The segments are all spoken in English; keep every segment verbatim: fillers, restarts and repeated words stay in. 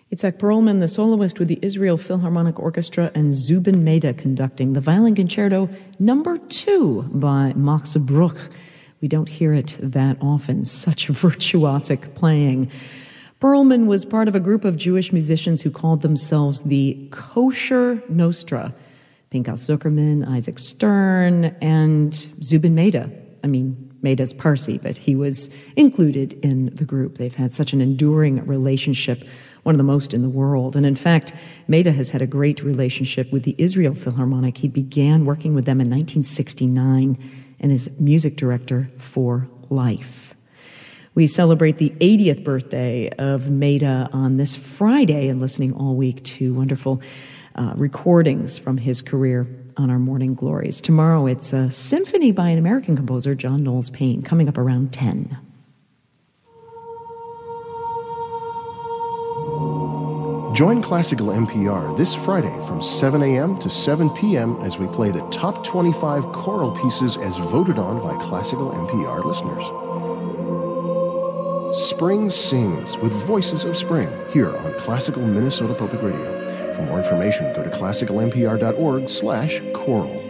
Yitzhak Perlman, the soloist with the Israel Philharmonic Orchestra, and Zubin Mehta conducting the Violin Concerto number two by Max Bruch. We don't hear it that often, such virtuosic playing. Perlman was part of a group of Jewish musicians who called themselves the Kosher Nostra. Pinchas Zuckerman, Isaac Stern, and Zubin Mehta. I mean, Mehta's Parsi, but he was included in the group. They've had such an enduring relationship, one of the most in the world. And in fact, Mehta has had a great relationship with the Israel Philharmonic. He began working with them in nineteen sixty-nine and is music director for life. We celebrate the eightieth birthday of Mehta on this Friday and listening all week to wonderful uh, recordings from his career on our Morning Glories. Tomorrow it's a symphony by an American composer, John Knowles Payne, coming up around ten. Join Classical N P R this Friday from seven a.m. to seven p.m. as we play the top twenty-five choral pieces as voted on by Classical N P R listeners. Spring Sings with Voices of Spring here on Classical Minnesota Public Radio. For more information, go to classical n p r dot org slash choral.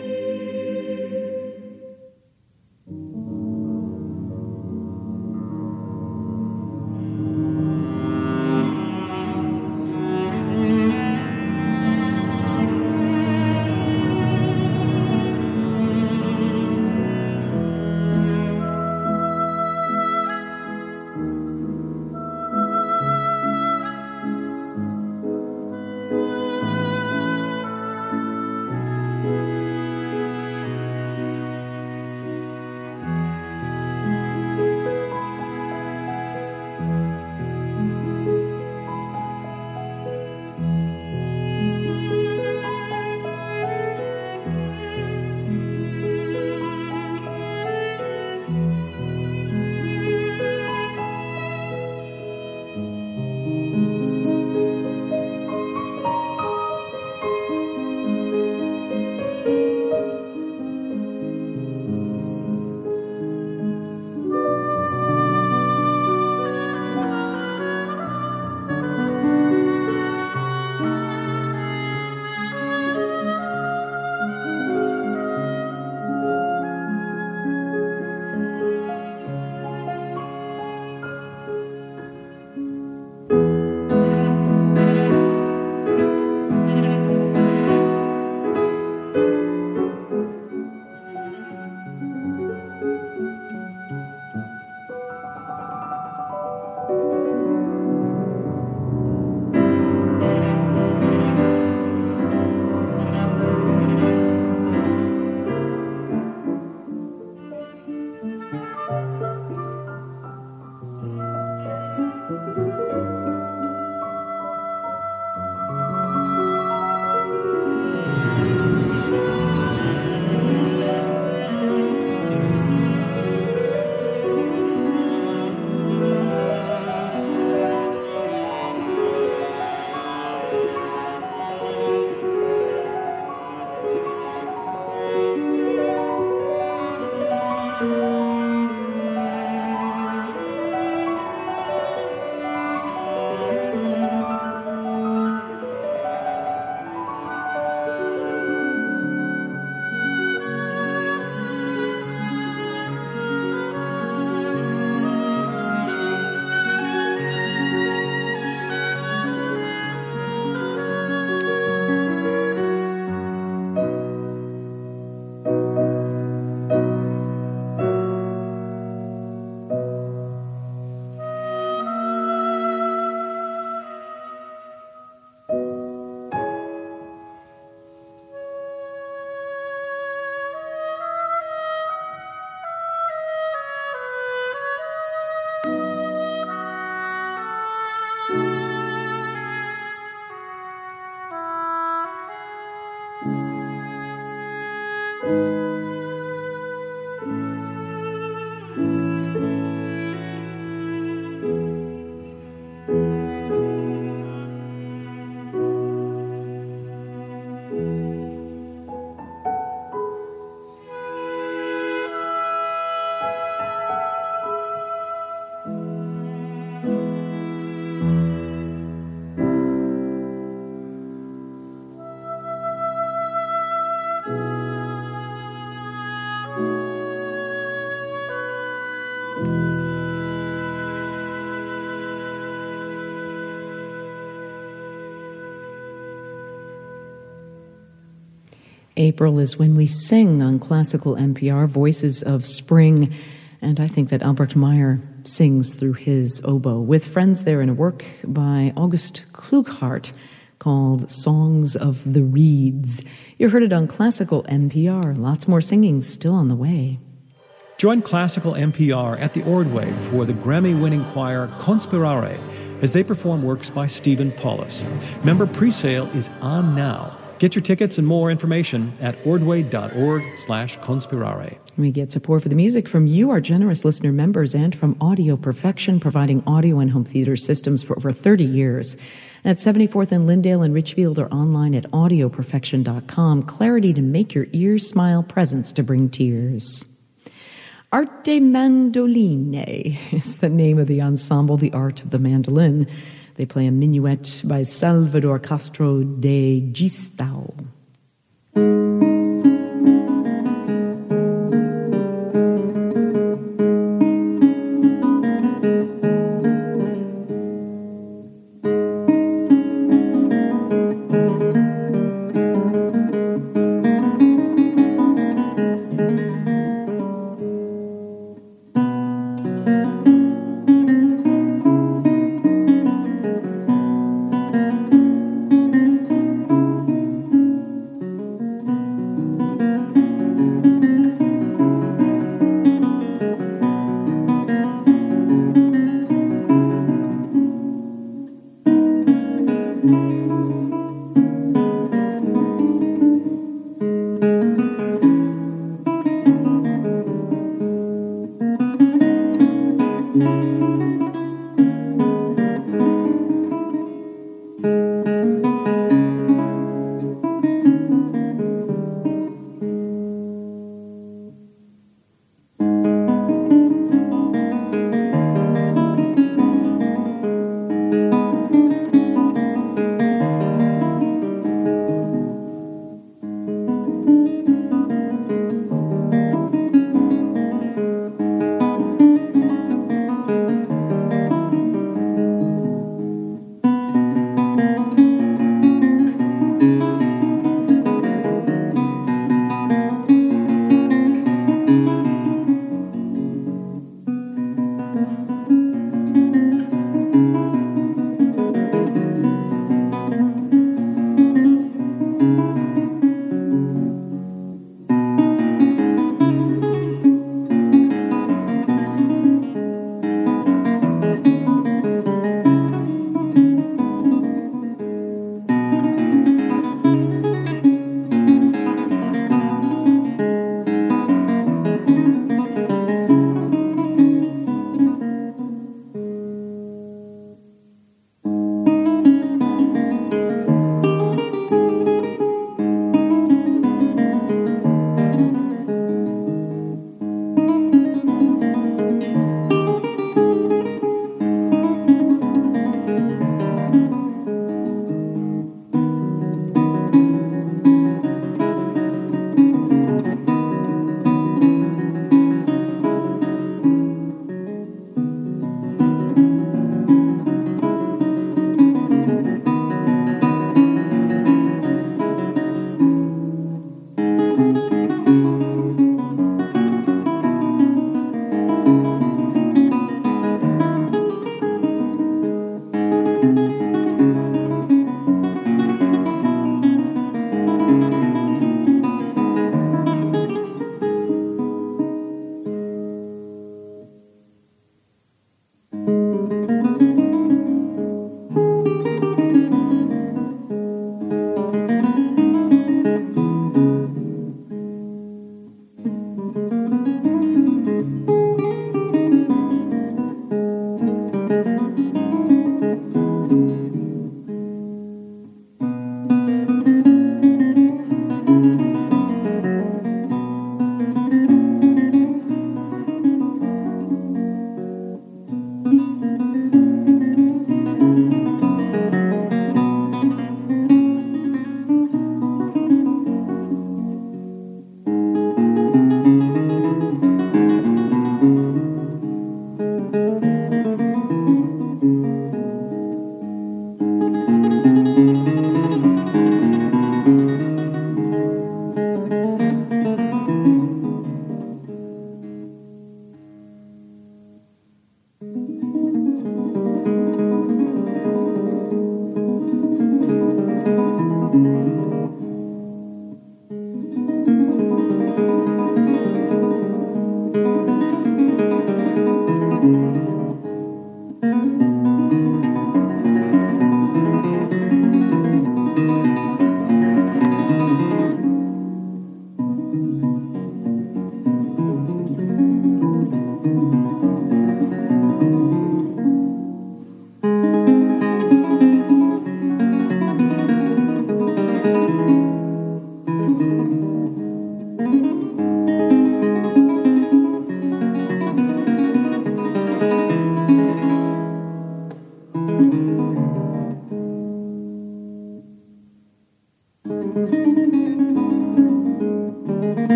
April is when we sing on Classical N P R, Voices of Spring, and I think that Albrecht Meyer sings through his oboe with friends there in a work by August Klughart called Songs of the Reeds. You heard it on Classical N P R. Lots more singing still on the way. Join Classical N P R at the Ordway for the Grammy-winning choir Conspirare as they perform works by Stephen Paulus. Member presale is on now. Get your tickets and more information at ordway.org slash conspirare. We get support for the music from you, our generous listener members, and from Audio Perfection, providing audio and home theater systems for over thirty years. That's seventy-fourth and Lyndale and Richfield, or online at audio perfection dot com. Clarity to make your ears smile, presence to bring tears. Arte Mandoline is the name of the ensemble, The Art of the Mandolin. They play a minuet by Salvador Castro de Gistau.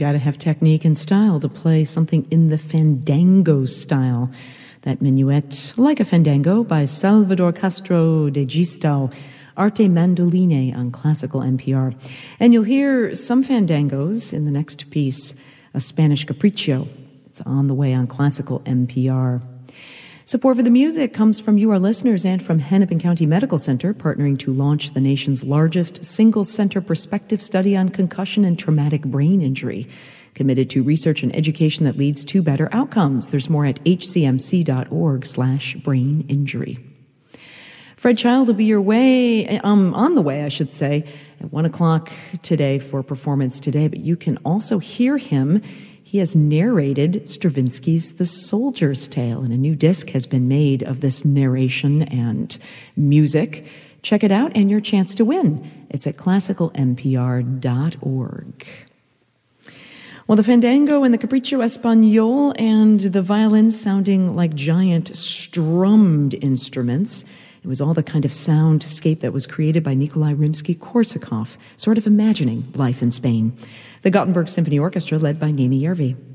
got to have technique and style to play something in the fandango style. That minuet, like a fandango, by Salvador Castro de Gistau, Arte Mandoline on Classical N P R. And you'll hear some fandangos in the next piece, a Spanish capriccio. It's on the way on Classical N P R. Support for the music comes from you, our listeners, and from Hennepin County Medical Center, partnering to launch the nation's largest single-center prospective study on concussion and traumatic brain injury. Committed to research and education that leads to better outcomes. There's more at hcmc.org slash brain injury. Fred Child will be your way, um, on the way, I should say, at one o'clock today for Performance Today, but you can also hear him. He has narrated Stravinsky's The Soldier's Tale, and a new disc has been made of this narration and music. Check it out and your chance to win. It's at classical n p r dot org. Well, the fandango and the capriccio espagnol and the violins sounding like giant strummed instruments. It was all the kind of soundscape that was created by Nikolai Rimsky-Korsakov, sort of imagining life in Spain. The Gothenburg Symphony Orchestra, led by Nimi Järvi.